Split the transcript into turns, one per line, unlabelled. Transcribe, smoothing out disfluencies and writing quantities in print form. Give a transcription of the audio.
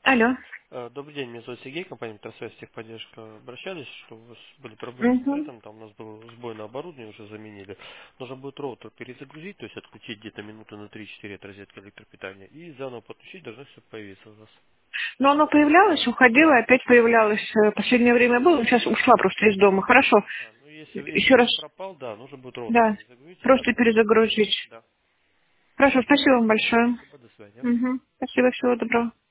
Алло.
Добрый день, меня зовут Сергей, компания Интерсвязь, техподдержка. Обращались, что у вас были проблемы с
Угу.
интернетом, там у нас был сбой на оборудовании, уже заменили. Нужно будет роутер перезагрузить, то есть отключить где-то минуты на 3-4 от розетки электропитания, и заново подключить, должно все появиться у вас.
Но оно появлялось, уходило, опять появлялось. Последнее время было, сейчас ушла просто из дома. Хорошо.
Ну если
Еще раз.
не пропал, да, нужно будет роутер
Да.
перезагрузить и
Просто
заново подключить.
перезагрузить.
Да.
Хорошо, спасибо вам большое.
Спасибо, до свидания.
Угу. Спасибо, всего доброго.